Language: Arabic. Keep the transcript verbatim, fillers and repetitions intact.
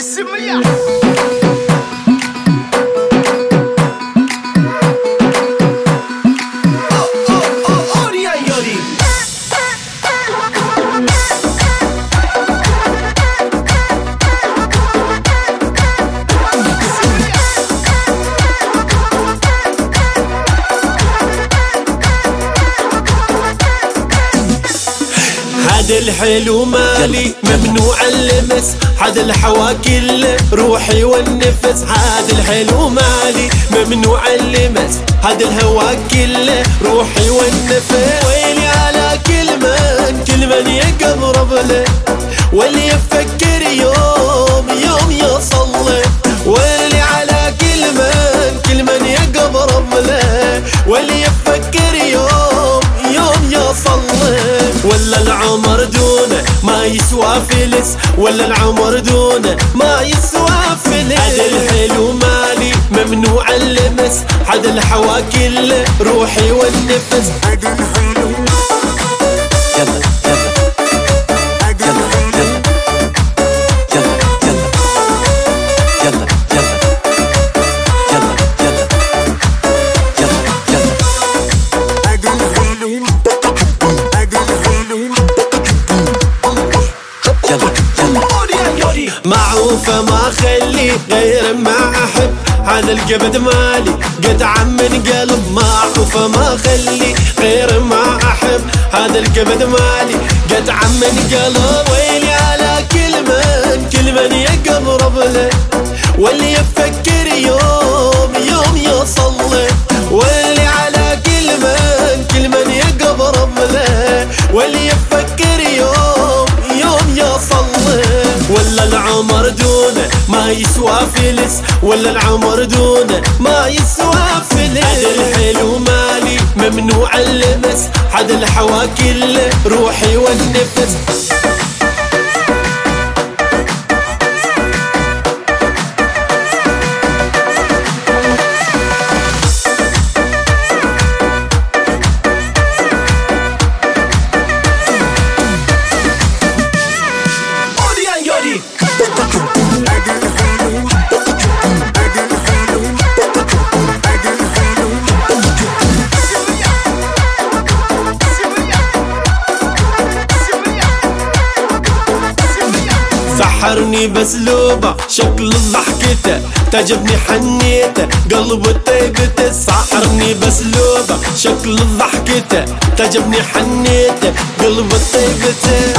السمية. هذا الحلو مالي ممنوع اللمس، هذا الحوا كله روحي والنفس. هذا الحلو مالي ممنوع اللمس، هذا الهوا كله روحي والنفس. ويلي على كل من كل من يقرب له، واللي يفكر يوم يوم يوصل له. ويلي على كل من كل من يقرب له، واللي يفكر يوم يوم يوصل له. ولا العمر دونه ما يسوى فلس، ولا العمر دونه ما يسوى فلس. هذا الحلو مالي ممنوع اللمس، هذا الحوا كله روحي والنفس. هذا الحلو يلا معروفة ما خلي غير ما أحب، هذا القبد مالي قطعة من قلب. معروفة ما خلي غير ما أحب، هذا القبد مالي قطعة من قلب. ويلي على كل من كل من يقرب له، واللي يفكر يوم يوم يوصل له. ويلي على كل من كل من يقرب له، واللي يفكر يوم يوم يوصل له. ولا العمر دونه ما يسوى فلس، ولا العمر دونه ما يسوى فلس. هذا الحلو مالي ممنوع اللمس، هذا الحوا كله روحي والنفس. سحرني بسلوبه شكل ضحكته، تعجبني حنيته قلبه طيبته. سحرني بسلوبه شكل ضحكته، تعجبني حنيته قلبه طيبته.